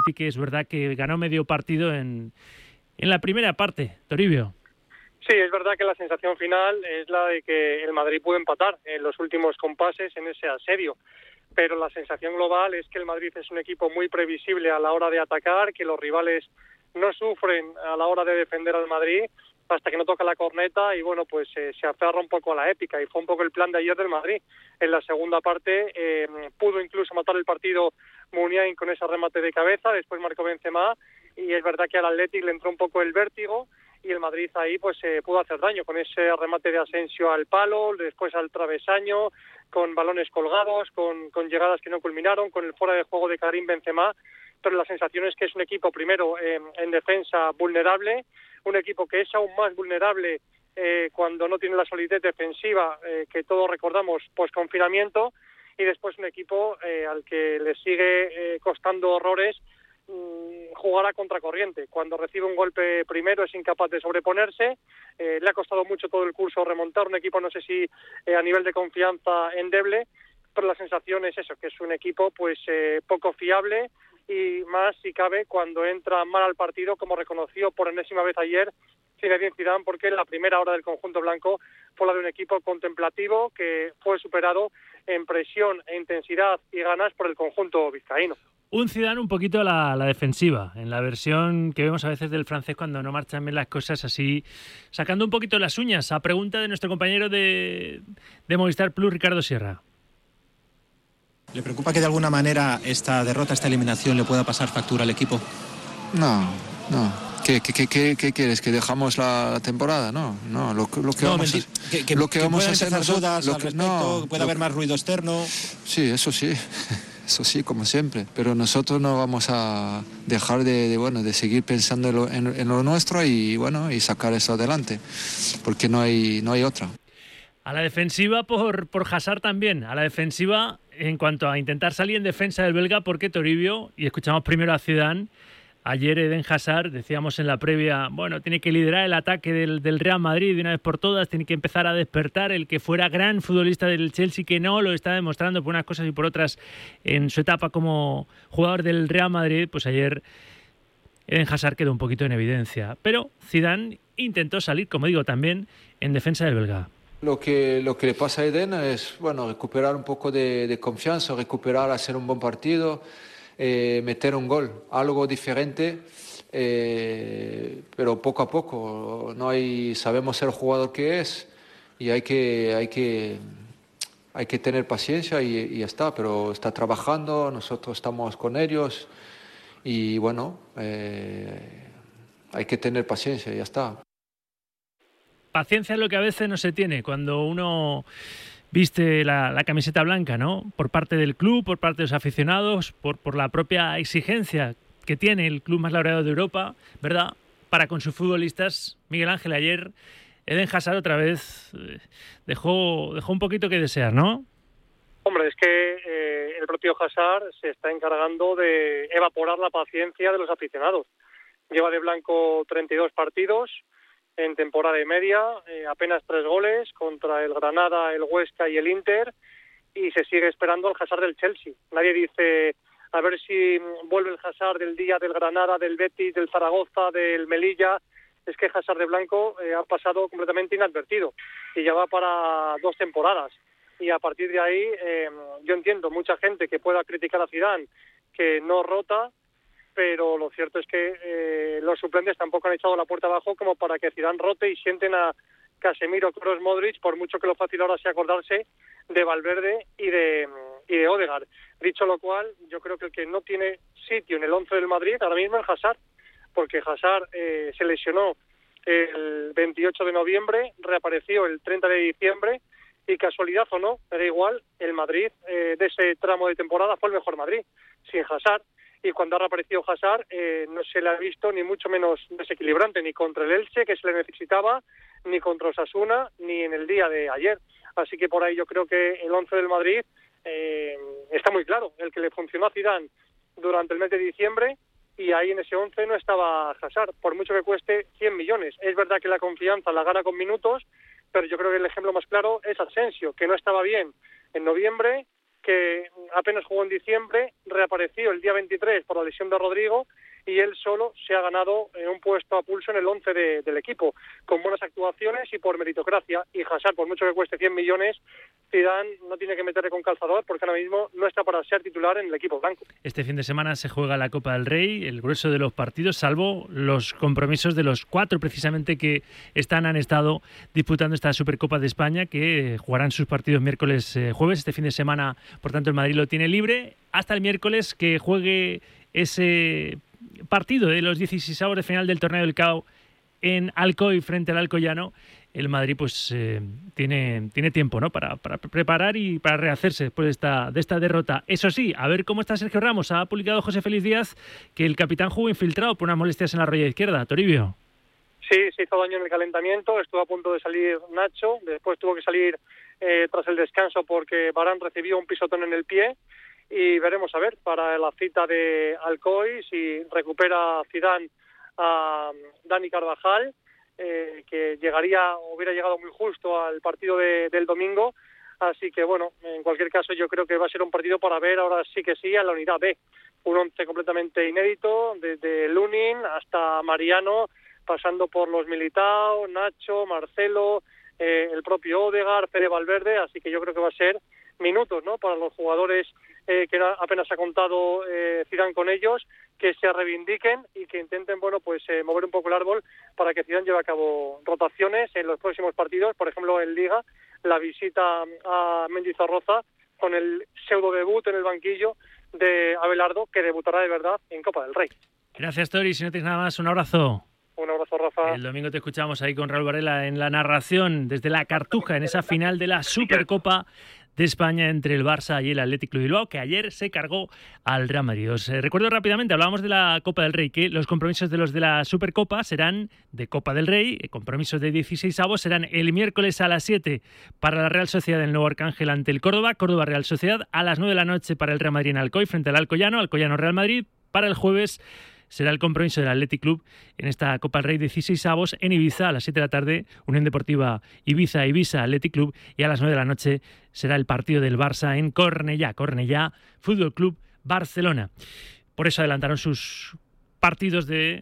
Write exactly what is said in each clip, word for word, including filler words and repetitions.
Atleti, que es verdad que ganó medio partido en, en la primera parte. Toribio. Sí, es verdad que la sensación final es la de que el Madrid pudo empatar en los últimos compases en ese asedio, pero la sensación global es que el Madrid es un equipo muy previsible a la hora de atacar, que los rivales no sufren a la hora de defender al Madrid hasta que no toca la corneta y bueno, pues eh, se aferra un poco a la épica, y fue un poco el plan de ayer del Madrid. En la segunda parte eh, pudo incluso matar el partido Muniain con ese remate de cabeza, después marcó Benzema, y es verdad que al Athletic le entró un poco el vértigo y el Madrid ahí pues eh, pudo hacer daño con ese remate de Asensio al palo, después al travesaño, con balones colgados, con, con llegadas que no culminaron, con el fuera de juego de Karim Benzema, pero la sensación es que es un equipo primero eh, en defensa vulnerable, un equipo que es aún más vulnerable eh, cuando no tiene la solidez defensiva eh, que todos recordamos post-confinamiento, y después un equipo eh, al que le sigue eh, costando horrores mmm, jugar a contracorriente. Cuando recibe un golpe primero es incapaz de sobreponerse, eh, le ha costado mucho todo el curso remontar, un equipo no sé si eh, a nivel de confianza endeble, pero la sensación es eso, que es un equipo pues eh, poco fiable, y más si cabe cuando entra mal al partido, como reconoció por enésima vez ayer Zinedine Zidane, porque la primera hora del conjunto blanco fue la de un equipo contemplativo que fue superado en presión e intensidad y ganas por el conjunto vizcaíno. Un Zidane un poquito a la, la defensiva, en la versión que vemos a veces del francés cuando no marchan bien las cosas, así sacando un poquito las uñas. A pregunta de nuestro compañero de, de Movistar Plus, Ricardo Sierra. ¿Le preocupa que de alguna manera esta derrota, esta eliminación le pueda pasar factura al equipo? No, no. ¿Qué, qué, qué, qué, qué quieres? ¿Que dejamos la temporada? No, no. Lo, lo que no, vamos mentir, a, que, que, lo que, que vamos a hacer nosotros, dudas lo al que, respecto, no, que puede lo, haber más ruido externo. Sí, eso sí. Eso sí, como siempre. Pero nosotros no vamos a dejar de, de bueno, de seguir pensando en lo, en, en lo nuestro y bueno, y sacar eso adelante, porque no hay, no hay otra. A la defensiva por, por Hazard también, a la defensiva en cuanto a intentar salir en defensa del belga, porque Toribio, y escuchamos primero a Zidane, ayer Eden Hazard, decíamos en la previa, bueno, tiene que liderar el ataque del, del Real Madrid de una vez por todas, tiene que empezar a despertar, el que fuera gran futbolista del Chelsea, que no lo está demostrando por unas cosas y por otras en su etapa como jugador del Real Madrid, pues ayer Eden Hazard quedó un poquito en evidencia, pero Zidane intentó salir, como digo, también en defensa del belga. Lo que, lo que le pasa a Eden es bueno, recuperar un poco de, de confianza, recuperar, hacer un buen partido, eh, meter un gol, algo diferente, eh, pero poco a poco. No hay, sabemos el jugador que es y hay que, hay que, hay que tener paciencia y, y ya está, pero está trabajando, nosotros estamos con ellos y bueno, eh, hay que tener paciencia y ya está. Paciencia es lo que a veces no se tiene cuando uno viste la, la camiseta blanca, ¿no? Por parte del club, por parte de los aficionados, por, por la propia exigencia que tiene el club más laureado de Europa, ¿verdad? Para con sus futbolistas. Miguel Ángel, ayer Eden Hazard otra vez eh, dejó, dejó un poquito que desear, ¿no? Hombre, es que eh, el propio Hazard se está encargando de evaporar la paciencia de los aficionados. Lleva de blanco treinta y dos partidos en temporada y media, eh, apenas tres goles contra el Granada, el Huesca y el Inter, y se sigue esperando el Hazard del Chelsea. Nadie dice a ver si vuelve el Hazard del día del Granada, del Betis, del Zaragoza, del Melilla. Es que Hazard de blanco eh, ha pasado completamente inadvertido y ya va para dos temporadas. Y a partir de ahí, eh, yo entiendo mucha gente que pueda criticar a Zidane, que no rota, pero lo cierto es que eh, los suplentes tampoco han echado la puerta abajo como para que Zidane rote y sienten a Casemiro, Kroos, Modric, por mucho que lo fácil ahora sea acordarse de Valverde y de y de Odegaard. Dicho lo cual, yo creo que el que no tiene sitio en el once del Madrid ahora mismo es Hazard, porque Hazard eh, se lesionó el veintiocho de noviembre, reapareció el treinta de diciembre y casualidad o no, me da igual, el Madrid eh, de ese tramo de temporada fue el mejor Madrid, sin Hazard. Y cuando ha reaparecido Hazard eh, no se le ha visto ni mucho menos desequilibrante, ni contra el Elche, que se le necesitaba, ni contra Osasuna, ni en el día de ayer. Así que por ahí yo creo que el once del Madrid eh, está muy claro, el que le funcionó a Zidane durante el mes de diciembre, y ahí en ese once no estaba Hazard, por mucho que cueste cien millones. Es verdad que la confianza la gana con minutos, pero yo creo que el ejemplo más claro es Asensio, que no estaba bien en noviembre, que apenas jugó en diciembre, reapareció el día veintitrés por la lesión de Rodrigo, y él solo se ha ganado eh, un puesto a pulso en el once de, del equipo, con buenas actuaciones y por meritocracia. Y Hazard, por mucho que cueste cien millones, Zidane no tiene que meterle con calzador, porque ahora mismo no está para ser titular en el equipo blanco. Este fin de semana se juega la Copa del Rey, el grueso de los partidos, salvo los compromisos de los cuatro precisamente que están, han estado disputando esta Supercopa de España, que jugarán sus partidos miércoles, eh, jueves. Este fin de semana, por tanto, el Madrid lo tiene libre hasta el miércoles que juegue ese partido de los dieciseisavos de final del Torneo del C A O en Alcoy frente al Alcoyano. El Madrid pues eh, tiene, tiene tiempo, ¿no?, para, para preparar y para rehacerse después de esta, de esta derrota. Eso sí, a ver cómo está Sergio Ramos. Ha publicado José Félix Díaz que el capitán jugó infiltrado por unas molestias en la rodilla izquierda. Toribio. Sí, se hizo daño en el calentamiento, estuvo a punto de salir Nacho, después tuvo que salir eh, tras el descanso porque Varane recibió un pisotón en el pie. Y veremos a ver para la cita de Alcoy si recupera Zidane a Dani Carvajal, eh, que llegaría, hubiera llegado muy justo al partido de, del domingo. Así que bueno, en cualquier caso yo creo que va a ser un partido para ver ahora sí que sí a la unidad B. Un once completamente inédito, desde Lunin hasta Mariano, pasando por los Militao, Nacho, Marcelo, eh, el propio Odegaard, Pere Valverde. Así que yo creo que va a ser minutos, ¿no?, para los jugadores eh, que apenas ha contado eh, Zidane con ellos, que se reivindiquen y que intenten, bueno, pues eh, mover un poco el árbol para que Zidane lleve a cabo rotaciones en los próximos partidos. Por ejemplo, en Liga, la visita a Mendizorroza con el pseudo debut en el banquillo de Abelardo, que debutará de verdad en Copa del Rey. Gracias, Tori. Si no tienes nada más, un abrazo. Un abrazo, Rafa. El domingo te escuchamos ahí con Raúl Varela en la narración desde la Cartuja, en esa final de la Supercopa de España entre el Barça y el Athletic Club Bilbao, que ayer se cargó al Real Madrid. Os eh, recuerdo rápidamente, hablábamos de la Copa del Rey, que los compromisos de los de la Supercopa serán de Copa del Rey, eh, compromisos de dieciseisavos serán el miércoles a las siete para la Real Sociedad del Nuevo Arcángel ante el Córdoba, Córdoba Real Sociedad, a las nueve de la noche para el Real Madrid en Alcoy frente al Alcoyano, Alcoyano Real Madrid. Para el jueves será el compromiso del Athletic Club en esta Copa del Rey dieciseisavos en Ibiza a las siete de la tarde, Unión Deportiva Ibiza, Ibiza Athletic Club, y a las nueve de la noche será el partido del Barça en Cornellá, Cornellá Fútbol Club Barcelona. Por eso adelantaron sus partidos de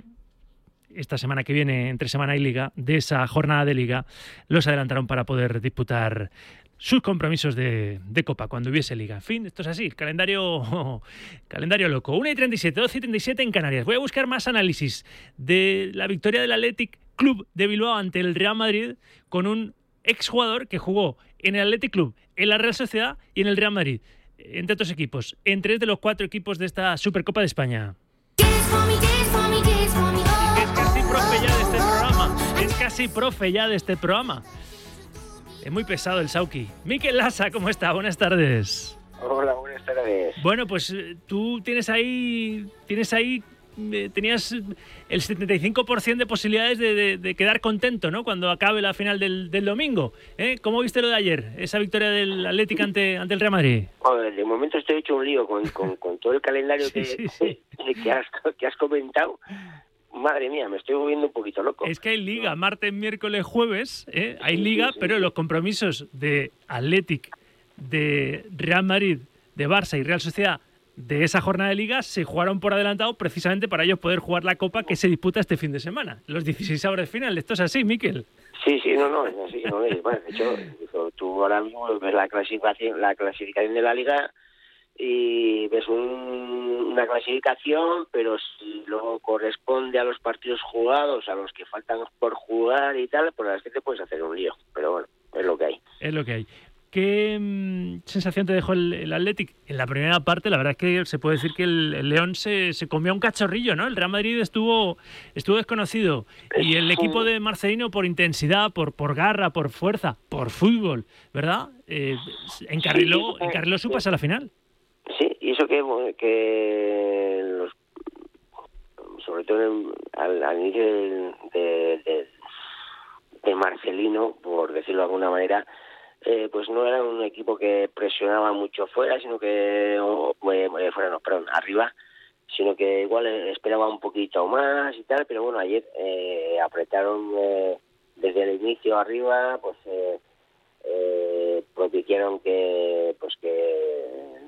esta semana que viene, entre semana y liga, de esa jornada de liga, los adelantaron para poder disputar sus compromisos de, de Copa cuando hubiese liga. En fin, esto es así, calendario calendario loco. una y treinta y siete, doce y treinta y siete en Canarias. Voy a buscar más análisis de la victoria del Athletic Club de Bilbao ante el Real Madrid con un exjugador que jugó en el Athletic Club, en la Real Sociedad y en el Real Madrid, entre otros equipos, en tres de los cuatro equipos de esta Supercopa de España. Es casi profe ya de este programa. Es casi profe ya de este programa. Es muy pesado el Sauki. Mikel Lasa, ¿cómo está? Buenas tardes. Hola, buenas tardes. Bueno, pues tú tienes ahí, tienes ahí, eh, tenías el setenta y cinco por ciento de posibilidades de, de, de quedar contento, ¿no?, cuando acabe la final del, del domingo. ¿Eh? ¿Cómo viste lo de ayer, esa victoria del Atlético ante, ante el Real Madrid? Joder, de momento estoy hecho un lío con, con, con todo el calendario sí, que, sí, sí. que, has, que has comentado. Madre mía, me estoy volviendo un poquito loco. Es que hay liga, martes, miércoles, jueves, ¿eh? Hay liga, sí, sí, pero sí. Los compromisos de Athletic, de Real Madrid, de Barça y Real Sociedad de esa jornada de liga se jugaron por adelantado precisamente para ellos poder jugar la Copa que se disputa este fin de semana. Los dieciséis horas de final. ¿Esto es así, Mikel? Sí, sí, no, no, es así. No es. Bueno, de hecho, tú ahora mismo ves la clasificación, la clasificación de la liga y ves un, una clasificación, pero si luego corresponde a los partidos jugados, a los que faltan por jugar y tal, pues a las que te puedes hacer un lío. Pero bueno, es lo que hay. Es lo que hay. ¿Qué mmm, sensación te dejó el, el Athletic? En la primera parte, la verdad es que se puede decir que el, el León se, se comió un cachorrillo, ¿no? El Real Madrid estuvo estuvo desconocido. Y el equipo de Marcelino, por intensidad, por, por garra, por fuerza, por fútbol, ¿verdad? Eh, encarriló, encarriló su pase a la final. Sí, y eso que, que los, sobre todo en, al, al inicio de, de, de, de Marcelino, por decirlo de alguna manera, eh, pues no era un equipo que presionaba mucho fuera, sino que, o, eh, fuera no, perdón, arriba, sino que igual esperaba un poquito más y tal, pero bueno, ayer eh, apretaron eh, desde el inicio arriba, pues eh, eh, propiciaron que, pues que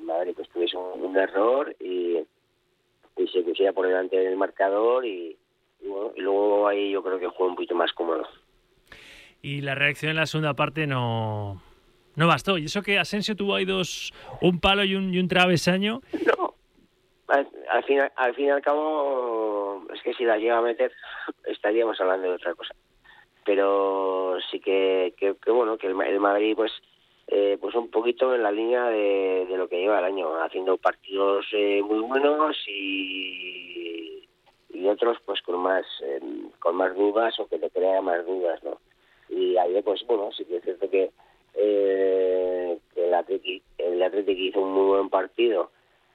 Madrid pues tuviese un, un error y, y se pusiera por delante del marcador y, y bueno, y luego ahí yo creo que juega un poquito más cómodo. Y la reacción en la segunda parte no no bastó. Y eso que Asensio tuvo ahí dos, un palo y un, y un travesaño. No, al, al, fin, al fin y al cabo, es que si la llega a meter, estaríamos hablando de otra cosa. Pero sí que, que, que bueno, que el, el Madrid pues eh, pues un poquito en la línea de, de lo que lleva el año, haciendo partidos eh, muy buenos y, y otros pues con más eh, con más dudas o que te crea más dudas, ¿no? Y ayer pues bueno, sí que es cierto que, eh, que el Atlético el Atlético hizo un muy buen partido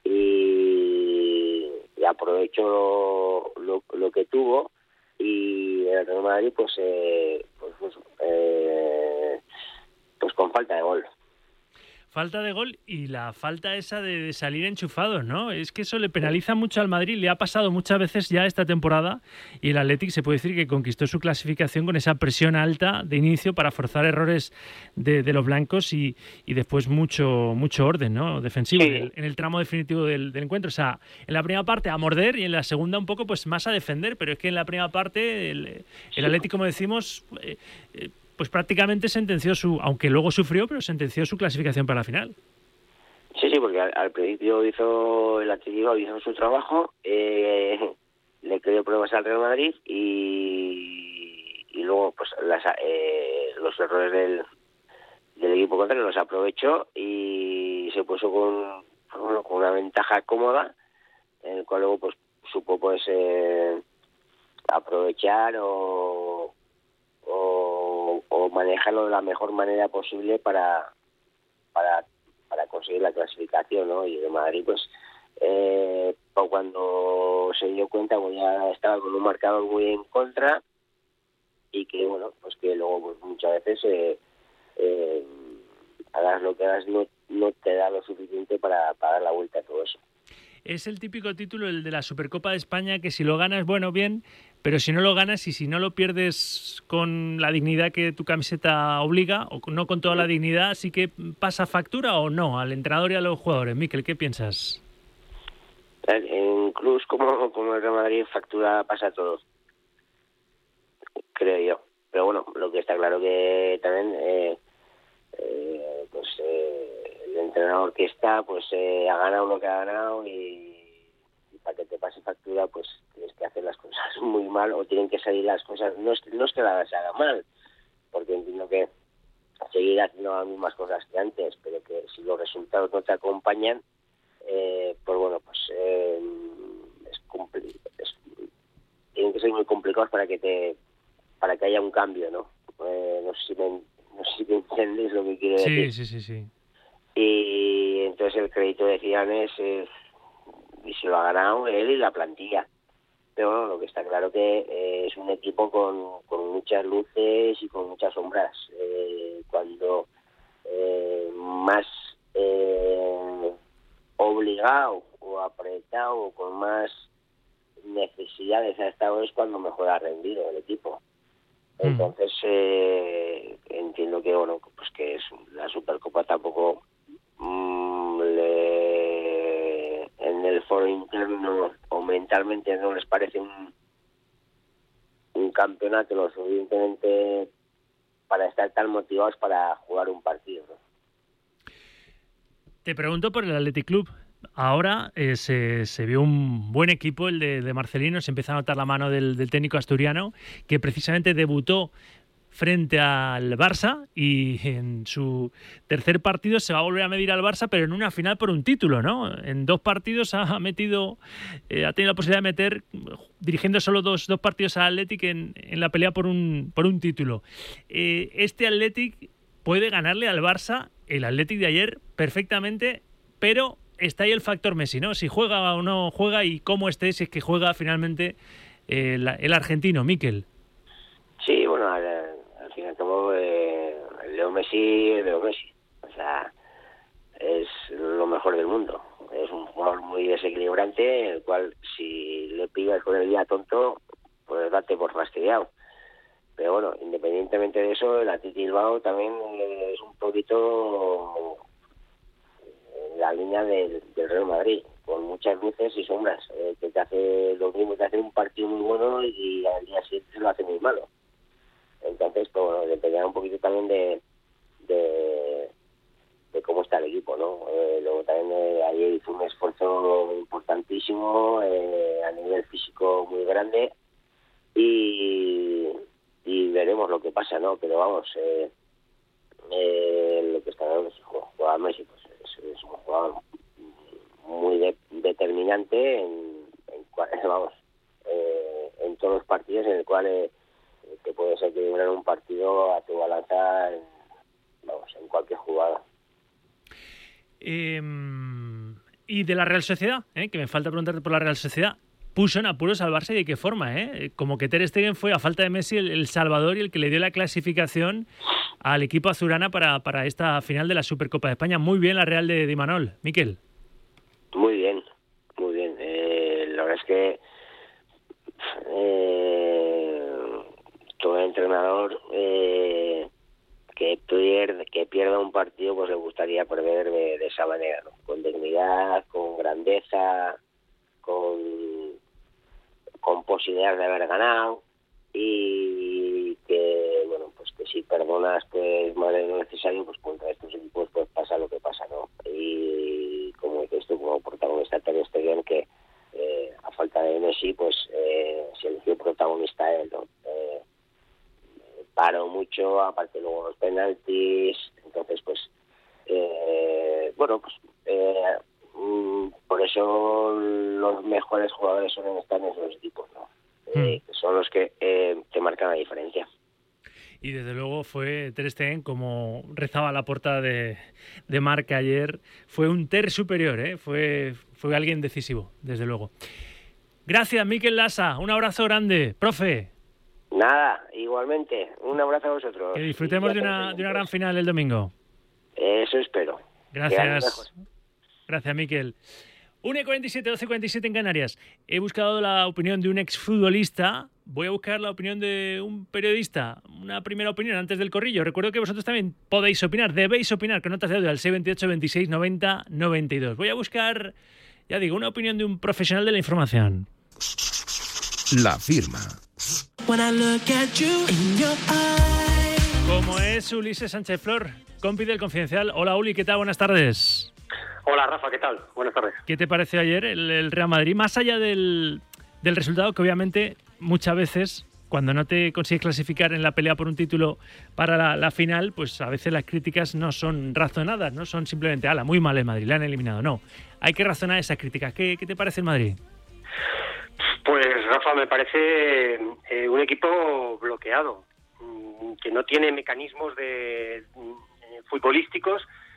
y, y aprovechó lo, lo, lo que tuvo, y el Real Madrid pues eh, pues, pues, eh, pues con falta de gol. Falta de gol y la falta esa de, de salir enchufados, ¿no? Es que eso le penaliza mucho al Madrid, le ha pasado muchas veces ya esta temporada, y el Athletic se puede decir que conquistó su clasificación con esa presión alta de inicio para forzar errores de, de los blancos y, y después mucho mucho orden, ¿no? Defensivo, sí. en, el, en el tramo definitivo del, del encuentro. O sea, en la primera parte a morder y en la segunda un poco pues más a defender, pero es que en la primera parte el, el Athletic, como decimos, eh, eh, pues prácticamente sentenció su, aunque luego sufrió, pero sentenció su clasificación para la final. Sí, sí, porque al, al principio hizo el Atlético, hizo su trabajo, eh, le creó pruebas al Real Madrid y, y luego pues las, eh, los errores del, del equipo contrario los aprovechó y se puso con, bueno, con una ventaja cómoda, en el cual luego pues supo pues eh, aprovechar o O, o manejarlo de la mejor manera posible para para para conseguir la clasificación, ¿no? Y el Madrid pues eh, cuando se dio cuenta pues ya estaba con un marcador muy en contra y que bueno pues que luego pues, muchas veces eh, eh, hagas lo que hagas no no te da lo suficiente para, para dar la vuelta a todo eso. Es el típico título, el de la Supercopa de España, que si lo ganas, bueno, bien, pero si no lo ganas y si no lo pierdes con la dignidad que tu camiseta obliga, o no con toda la dignidad, ¿sí que pasa factura o no al entrenador y a los jugadores? Mikel, ¿qué piensas? En clubs como, como el Real Madrid, factura pasa todo, creo yo. Pero bueno, lo que está claro que también eh, eh, pues eh, el entrenador que está pues eh, ha ganado lo que ha ganado y, y para que te pase factura pues tienes que hacer las cosas muy mal o tienen que salir las cosas, no es, no es que las haga mal, porque entiendo que seguir haciendo las mismas cosas que antes, pero que si los resultados no te acompañan, eh, pues bueno, pues eh, es, compli- es tienen que ser muy complicados para que te para que haya un cambio, ¿no? Eh, no sé si me, no sé si me entendéis lo que quiero sí, decir. Sí, sí, sí. Y entonces el crédito de Zidane es, es y se lo ha ganado él y la plantilla. Pero bueno, lo que está claro que eh, es un equipo con, con muchas luces y con muchas sombras. Eh, cuando eh, más eh, obligado o apretado o con más necesidades ha estado es cuando mejor ha rendido el equipo. Entonces eh, entiendo que bueno pues que es la Supercopa tampoco mmm, le, en el foro interno o mentalmente no les parece un un campeonato lo suficientemente para estar tan motivados para jugar un partido, ¿no? Te pregunto por el Athletic Club. Ahora eh, se, se vio un buen equipo, el de, de Marcelino, se empieza a notar la mano del, del técnico asturiano, que precisamente debutó frente al Barça y en su tercer partido se va a volver a medir al Barça, pero en una final por un título, ¿no? En dos partidos ha metido, eh, ha tenido la posibilidad de meter, dirigiendo solo dos, dos partidos al Athletic en, en la pelea por un, por un título. Eh, este Athletic puede ganarle al Barça, el Athletic de ayer, perfectamente, pero está ahí el factor Messi, ¿no? Si juega o no juega y cómo esté, si es que juega finalmente eh, la, el argentino, Mikel. Sí, bueno, al, al fin y al cabo, eh, Leo Messi es Leo Messi. O sea, es lo mejor del mundo. Es un jugador muy desequilibrante, el cual si le pillas con el día tonto, pues date por fastidiado. Pero bueno, independientemente de eso, el Athletic Bilbao también es un poquito... la línea del, del Real Madrid, con muchas luces y sombras, eh, que te hace lo mismo, te hace un partido muy bueno y al día siguiente lo hace muy malo. Entonces, pues bueno, dependerá un poquito también de, de, de cómo está el equipo, ¿no? Eh, luego también eh, ayer hizo un esfuerzo importantísimo eh, a nivel físico muy grande y, y veremos lo que pasa, ¿no? Pero vamos, eh, eh, lo que está dando es el jugador Messi, pues es, es un jugador muy de, determinante en, en vamos eh, en todos los partidos en el cual eh, te puedes equilibrar un partido a tu balanza en, vamos, en cualquier jugada. Eh, y de la Real Sociedad, ¿eh? Que me falta preguntarte por la Real Sociedad. Puso en apuros al Barça y de qué forma, ¿eh? Como que Ter Stegen fue, a falta de Messi, el, el salvador y el que le dio la clasificación al equipo azulgrana para, para esta final de la Supercopa de España. Muy bien la Real de Imanol. Miquel. Muy bien, muy bien. Eh, la verdad es que eh, todo entrenador eh, que pierde, que pierda un partido, pues le gustaría perder de, de esa manera, ¿no? Con dignidad, con grandeza, con, con posibilidades de haber ganado, y que, bueno, pues que si perdonas, pues más de lo necesario, pues contra estos equipos pues pasa lo que pasa, ¿no? Y como dices tú, como protagonista Ter Stegen, que eh, a falta de Messi, pues eh, se eligió protagonista él, ¿no? Eh, paró mucho, aparte luego los penaltis, entonces pues eh, bueno, pues eh, mm, por eso los mejores jugadores suelen estar en esos equipos, ¿no? Eh, mm. Son los que eh, te marcan la diferencia. Y desde luego fue Ter Stegen, como rezaba la portada de, de Marca ayer, fue un Ter superior, ¿eh? fue, fue alguien decisivo, desde luego. Gracias, Miquel Lasa, un abrazo grande, profe. Nada, igualmente, un abrazo a vosotros. Que disfrutemos de una, de una gran final el domingo. Eso espero. Gracias. Gracias, Miquel. una y cuarenta y siete, doce y cuarenta y siete en Canarias. He buscado la opinión de un exfutbolista. Voy a buscar la opinión de un periodista. Una primera opinión antes del corrillo. Recuerdo que vosotros también podéis opinar, debéis opinar con notas de audio al seis veintiocho, veintiséis, noventa, noventa y dos. Voy a buscar, ya digo, una opinión de un profesional de la información. La firma. Como es Ulises Sánchez Flor, compi del Confidencial. Hola, Uli, ¿qué tal? Buenas tardes. Hola, Rafa, ¿qué tal? Buenas tardes. ¿Qué te pareció ayer el, el Real Madrid? Más allá del, del resultado, que obviamente muchas veces, cuando no te consigues clasificar en la pelea por un título para la, la final, pues a veces las críticas no son razonadas, no son simplemente, ala, muy mal el Madrid, le han eliminado. No, hay que razonar esas críticas. ¿Qué, qué te parece el Madrid? Pues, Rafa, me parece eh, un equipo bloqueado, que no tiene mecanismos de, eh, futbolísticos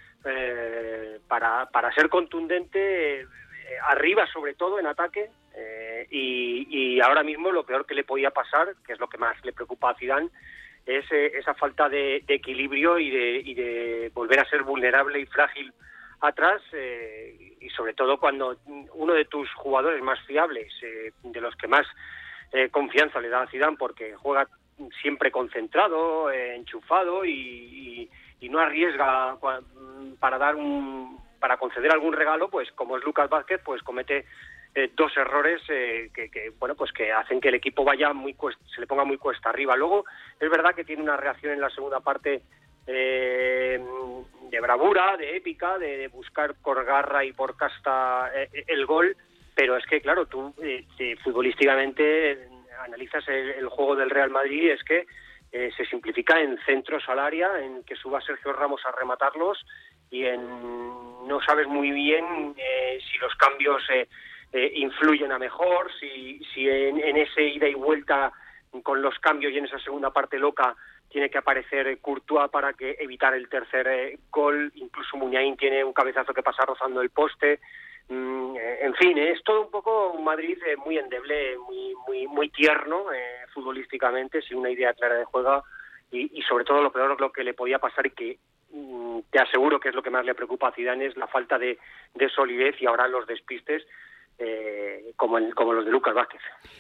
eh, para, para ser contundente eh, arriba, sobre todo en ataque, eh, y, y ahora mismo lo peor que le podía pasar, que es lo que más le preocupa a Zidane, es eh, esa falta de, de equilibrio y de, y de volver a ser vulnerable y frágil atrás, eh, y sobre todo cuando uno de tus jugadores más fiables, eh, de los que más eh, confianza le da a Zidane, porque juega siempre concentrado, eh, enchufado y, y, y no arriesga para dar un, para conceder algún regalo, pues como es Lucas Vázquez, pues comete eh, dos errores eh, que, que bueno, pues que hacen que el equipo vaya muy cuesta, se le ponga muy cuesta arriba. Luego es verdad que tiene una reacción en la segunda parte eh, de bravura, de épica, de, de buscar por garra y por casta eh, el gol, pero es que claro, tú eh, eh, futbolísticamente analizas el, el juego del Real Madrid y es que eh, se simplifica en centros al área, en que suba Sergio Ramos a rematarlos y en no sabes muy bien eh, si los cambios eh, eh, influyen a mejor, si, si en, en ese ida y vuelta con los cambios y en esa segunda parte loca tiene que aparecer Courtois para que evitar el tercer eh, gol, incluso Muniain tiene un cabezazo que pasa rozando el poste. Mm, eh, en fin, es todo un poco un Madrid eh, muy endeble, muy muy muy tierno eh, futbolísticamente, sin una idea clara de juego y, y sobre todo lo peor, lo que le podía pasar y que mm, te aseguro que es lo que más le preocupa a Zidane, es la falta de, de solidez y ahora los despistes eh, como, el, como los de Lucas Vázquez.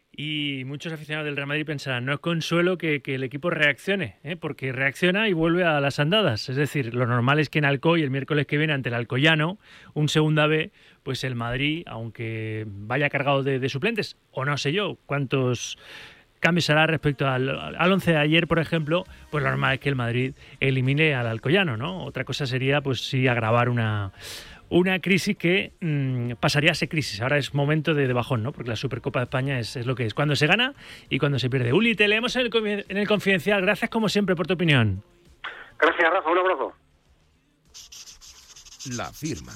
Y muchos aficionados del Real Madrid pensarán, no es consuelo que, que el equipo reaccione, ¿eh? Porque reacciona y vuelve a las andadas. Es decir, lo normal es que en Alcoy, el miércoles que viene ante el Alcoyano, un segunda B, pues el Madrid, aunque vaya cargado de, de suplentes, o no sé yo cuántos cambios hará respecto al, al once de ayer, por ejemplo, pues lo normal es que el Madrid elimine al Alcoyano, ¿no? Otra cosa sería, pues sí, agravar una... Una crisis que mmm, pasaría a ser crisis. Ahora es momento de, de bajón, ¿no? Porque la Supercopa de España es, es lo que es. Cuando se gana y cuando se pierde. Uli, te leemos en el, en el Confidencial. Gracias, como siempre, por tu opinión. Gracias, Rafa. Un abrazo. La firma.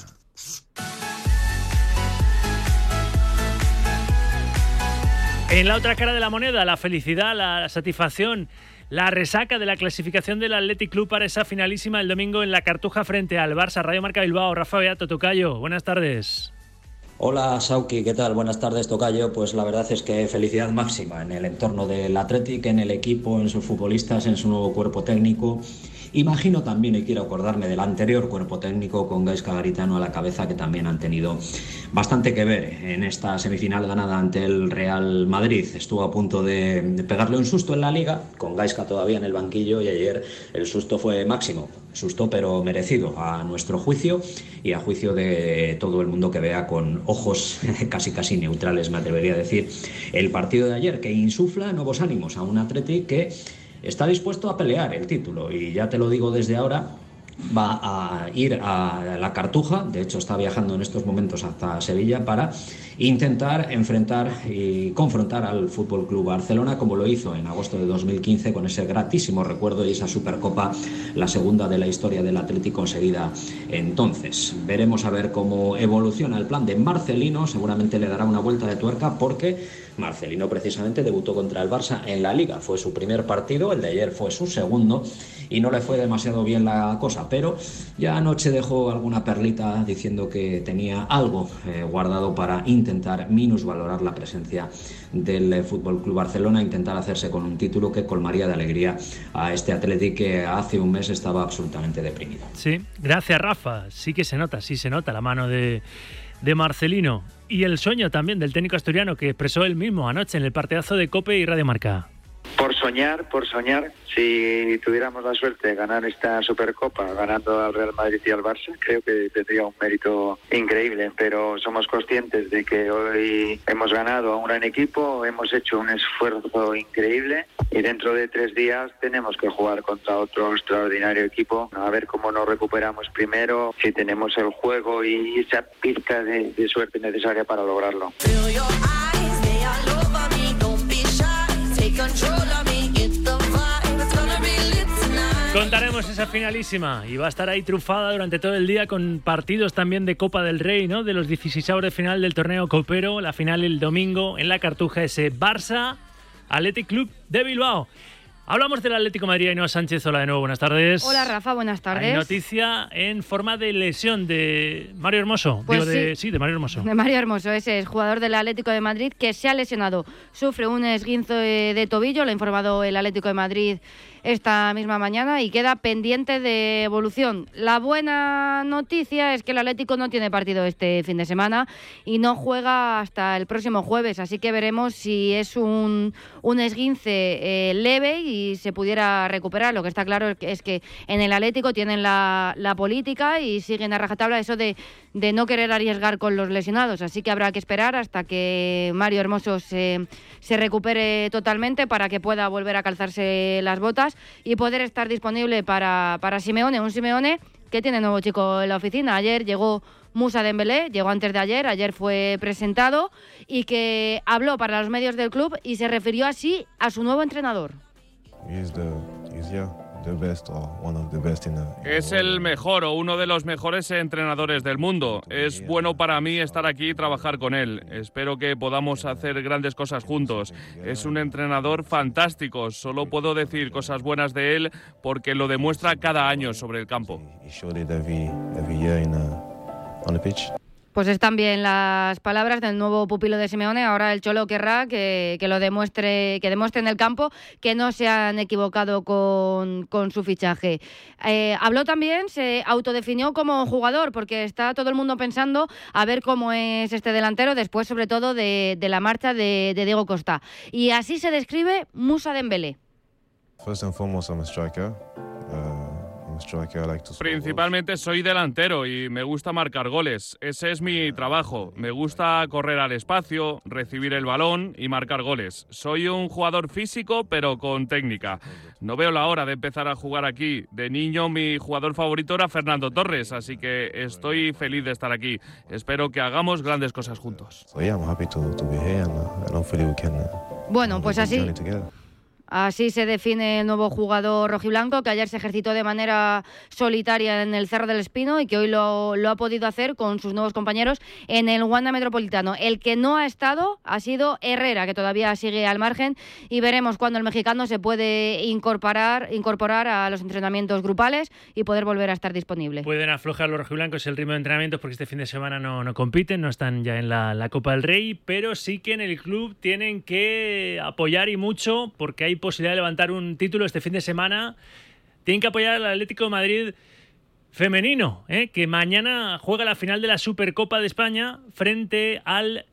En la otra cara de la moneda, la felicidad, la satisfacción, la resaca de la clasificación del Athletic Club para esa finalísima el domingo en la Cartuja frente al Barça. Radio Marca Bilbao. Rafa Beato, tocayo, buenas tardes. Hola Sauki, ¿qué tal? Buenas tardes, tocayo. Pues la verdad es que felicidad máxima en el entorno del Athletic, en el equipo, en sus futbolistas, en su nuevo cuerpo técnico. Imagino también, y quiero acordarme del anterior cuerpo técnico con Gaizka Garitano a la cabeza, que también han tenido bastante que ver en esta semifinal ganada ante el Real Madrid. Estuvo a punto de, de pegarle un susto en la Liga, con Gaizka todavía en el banquillo, y ayer el susto fue máximo. Susto pero merecido a nuestro juicio y a juicio de todo el mundo que vea con ojos casi casi neutrales, me atrevería a decir, el partido de ayer, que insufla nuevos ánimos a un Athletic que está dispuesto a pelear el título, y ya te lo digo desde ahora, va a ir a la Cartuja, de hecho está viajando en estos momentos hasta Sevilla para intentar enfrentar y confrontar al F C Barcelona, como lo hizo en agosto de dos mil quince con ese gratísimo recuerdo y esa Supercopa, la segunda de la historia del Atlético conseguida entonces. Veremos a ver cómo evoluciona el plan de Marcelino, seguramente le dará una vuelta de tuerca, porque Marcelino precisamente debutó contra el Barça en la Liga, fue su primer partido, el de ayer fue su segundo y no le fue demasiado bien la cosa, pero ya anoche dejó alguna perlita diciendo que tenía algo eh, guardado para intentar minusvalorar la presencia del F C Barcelona, intentar hacerse con un título que colmaría de alegría a este Athletic que hace un mes estaba absolutamente deprimido. Sí, gracias Rafa, sí que se nota, sí se nota la mano de, de Marcelino. Y el sueño también del técnico asturiano, que expresó él mismo anoche en el partidazo de COPE y Radio Marca. Por soñar, por soñar, si tuviéramos la suerte de ganar esta Supercopa, ganando al Real Madrid y al Barça, creo que tendría un mérito increíble, pero somos conscientes de que hoy hemos ganado a un gran equipo, hemos hecho un esfuerzo increíble y dentro de tres días tenemos que jugar contra otro extraordinario equipo, a ver cómo nos recuperamos primero, si tenemos el juego y esa pizca de, de suerte necesaria para lograrlo. Contaremos esa finalísima y va a estar ahí trufada durante todo el día con partidos también de Copa del Rey, ¿no? De los dieciseisavos de final del torneo copero, la final el domingo en la Cartuja, ese Barça Athletic Club de Bilbao. Hablamos del Atlético de Madrid. Ainhoa Sánchez, hola de nuevo, buenas tardes. Hola Rafa, buenas tardes. Hay noticia en forma de lesión de Mario Hermoso. Pues Digo, de, sí. sí, de Mario Hermoso. De Mario Hermoso, ese es jugador del Atlético de Madrid que se ha lesionado. Sufre un esguince de tobillo, lo ha informado el Atlético de Madrid esta misma mañana y queda pendiente de evolución. La buena noticia es que el Atlético no tiene partido este fin de semana y no juega hasta el próximo jueves, así que veremos si es un, un esguince eh, leve y se pudiera recuperar. Lo que está claro es que en el Atlético tienen la, la política y siguen a rajatabla eso de, de no querer arriesgar con los lesionados, así que habrá que esperar hasta que Mario Hermoso se, se recupere totalmente para que pueda volver a calzarse las botas y poder estar disponible para, para Simeone, un Simeone que tiene nuevo chico en la oficina. Ayer llegó Moussa Dembélé, llegó antes de ayer, ayer fue presentado y que habló para los medios del club y se refirió así a su nuevo entrenador. Es el mejor o uno de los mejores entrenadores del mundo. Es bueno para mí estar aquí y trabajar con él. Espero que podamos hacer grandes cosas juntos. Es un entrenador fantástico. Solo puedo decir cosas buenas de él porque lo demuestra cada año sobre el campo. Pues están bien las palabras del nuevo pupilo de Simeone. Ahora el Cholo querrá que, que lo demuestre, que demuestre en el campo que no se han equivocado con, con su fichaje. Eh, habló también, se autodefinió como jugador, porque está todo el mundo pensando a ver cómo es este delantero, después sobre todo de, de la marcha de, de Diego Costa. Y así se describe Moussa Dembélé. First and foremost, I'm a striker. Uh... Principalmente soy delantero y me gusta marcar goles. Ese es mi trabajo. Me gusta correr al espacio, recibir el balón y marcar goles. Soy un jugador físico, pero con técnica. No veo la hora de empezar a jugar aquí. De niño mi jugador favorito era Fernando Torres, así que estoy feliz de estar aquí. Espero que hagamos grandes cosas juntos. Bueno, pues así... Así se define el nuevo jugador rojiblanco, que ayer se ejercitó de manera solitaria en el Cerro del Espino y que hoy lo, lo ha podido hacer con sus nuevos compañeros en el Wanda Metropolitano. El que no ha estado ha sido Herrera, que todavía sigue al margen, y veremos cuándo el mexicano se puede incorporar, incorporar a los entrenamientos grupales y poder volver a estar disponible. Pueden aflojar los rojiblancos el ritmo de entrenamientos porque este fin de semana no, no compiten, no están ya en la, la Copa del Rey, pero sí que en el club tienen que apoyar y mucho, porque hay posibilidad de levantar un título este fin de semana. Tienen que apoyar al Atlético de Madrid femenino, ¿eh? que mañana juega la final de la Supercopa de España frente al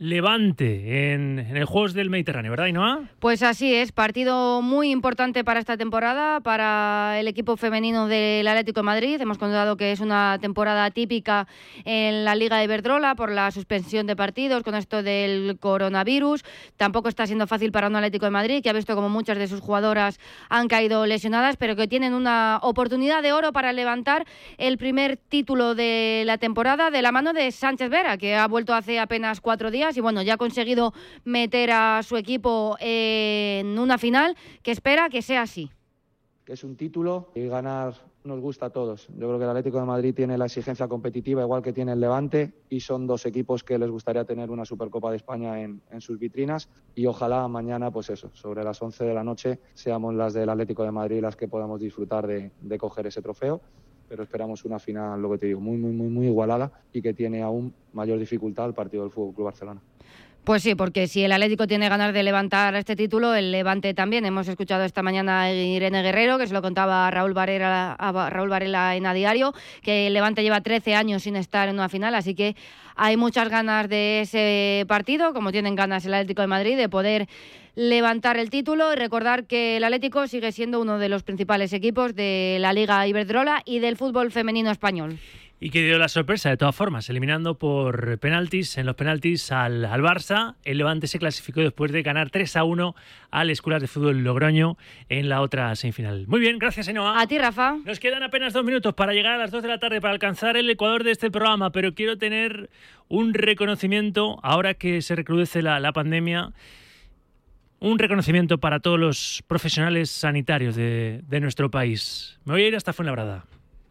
Levante en, en el Juegos del Mediterráneo, ¿verdad, Ainhoa? Pues así es, partido muy importante para esta temporada, para el equipo femenino del Atlético de Madrid. Hemos contado que es una temporada típica en la Liga de Iberdrola por la suspensión de partidos con esto del coronavirus. Tampoco está siendo fácil para un Atlético de Madrid, que ha visto como muchas de sus jugadoras han caído lesionadas, pero que tienen una oportunidad de oro para levantar el primer título de la temporada de la mano de Sánchez Vera, que ha vuelto hace apenas cuatro días y bueno, ya ha conseguido meter a su equipo en una final que espera que sea así. Es un título y ganar nos gusta a todos. Yo creo que el Atlético de Madrid tiene la exigencia competitiva igual que tiene el Levante y son dos equipos que les gustaría tener una Supercopa de España en, en sus vitrinas y ojalá mañana, pues eso, sobre las once de la noche seamos las del Atlético de Madrid las que podamos disfrutar de, de coger ese trofeo. Pero esperamos una final, lo que te digo, muy, muy, muy, muy igualada y que tiene aún mayor dificultad el partido del F C Barcelona. Pues sí, porque si el Atlético tiene ganas de levantar este título, el Levante también. Hemos escuchado esta mañana a Irene Guerrero, que se lo contaba a Raúl Varela, a Raúl Varela en A Diario, que el Levante lleva trece años sin estar en una final, así que hay muchas ganas de ese partido, como tienen ganas el Atlético de Madrid, de poder levantar el título y recordar que el Atlético sigue siendo uno de los principales equipos de la Liga Iberdrola y del fútbol femenino español. Y que dio la sorpresa, de todas formas, eliminando por penaltis, en los penaltis al, al Barça. El Levante se clasificó después de ganar tres a uno al Escuelas de Fútbol Logroño en la otra semifinal. Muy bien, gracias, Ainhoa. A ti, Rafa. Nos quedan apenas dos minutos para llegar a las dos de la tarde para alcanzar el ecuador de este programa, pero quiero tener un reconocimiento, ahora que se recrudece la, la pandemia, un reconocimiento para todos los profesionales sanitarios de, de nuestro país. Me voy a ir hasta Fuenlabrada.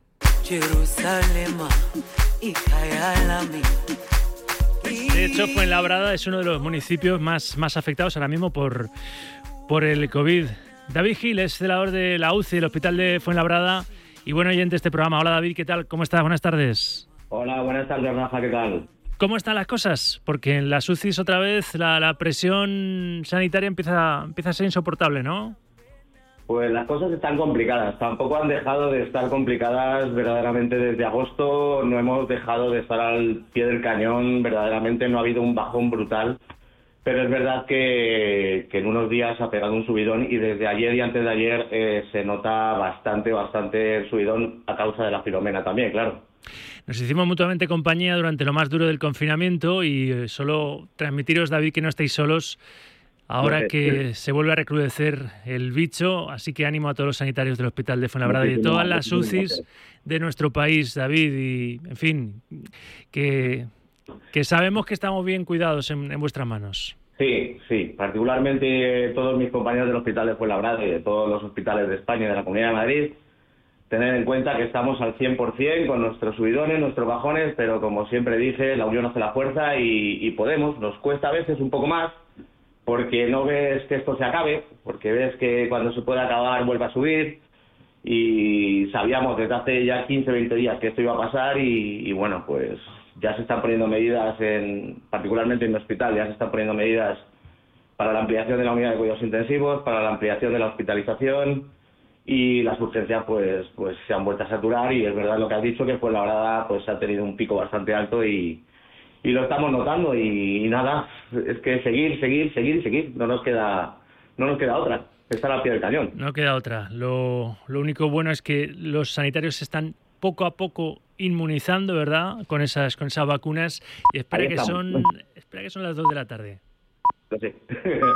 De hecho, Fuenlabrada es uno de los municipios más, más afectados ahora mismo por, por el COVID. David Gil es celador de la U C I del Hospital de Fuenlabrada y buen oyente de este programa. Hola, David, ¿qué tal? ¿Cómo estás? Buenas tardes. Hola, buenas tardes, Rafa, ¿qué tal? ¿Cómo están las cosas? Porque en las U C Is otra vez la, la presión sanitaria empieza, empieza a ser insoportable, ¿no? Pues las cosas están complicadas, tampoco han dejado de estar complicadas verdaderamente desde agosto, no hemos dejado de estar al pie del cañón, verdaderamente no ha habido un bajón brutal, pero es verdad que, que en unos días ha pegado un subidón y desde ayer y antes de ayer eh, se nota bastante, bastante el subidón a causa de la Filomena también, claro. Nos hicimos mutuamente compañía durante lo más duro del confinamiento y eh, solo transmitiros, David, que no estáis solos. Ahora que se vuelve a recrudecer el bicho, así que ánimo a todos los sanitarios del Hospital de Fuenlabrada y de todas las U C Is de nuestro país, David, y en fin, que, que sabemos que estamos bien cuidados en, en vuestras manos. Sí, sí, particularmente todos mis compañeros del Hospital de Fuenlabrada y de todos los hospitales de España y de la Comunidad de Madrid, tener en cuenta que estamos al cien por ciento con nuestros subidones, nuestros bajones, pero como siempre dije, la unión hace la fuerza y, y podemos, nos cuesta a veces un poco más, porque no ves que esto se acabe, porque ves que cuando se puede acabar vuelve a subir y sabíamos desde hace ya quince, veinte días que esto iba a pasar y, y bueno, pues ya se están poniendo medidas, en, particularmente en mi hospital, ya se están poniendo medidas para la ampliación de la unidad de cuidados intensivos, para la ampliación de la hospitalización, y las urgencias pues pues se han vuelto a saturar, y es verdad lo que has dicho, que Fuenlabrada pues ha tenido un pico bastante alto y, y lo estamos notando, y, y nada, es que seguir, seguir, seguir y seguir, no nos queda, no nos queda otra, estar al pie del cañón. No queda otra. Lo, lo único bueno es que los sanitarios se están poco a poco inmunizando, ¿verdad? Con esas, con esas vacunas, y espera que son, espera que son las dos de la tarde. No sé.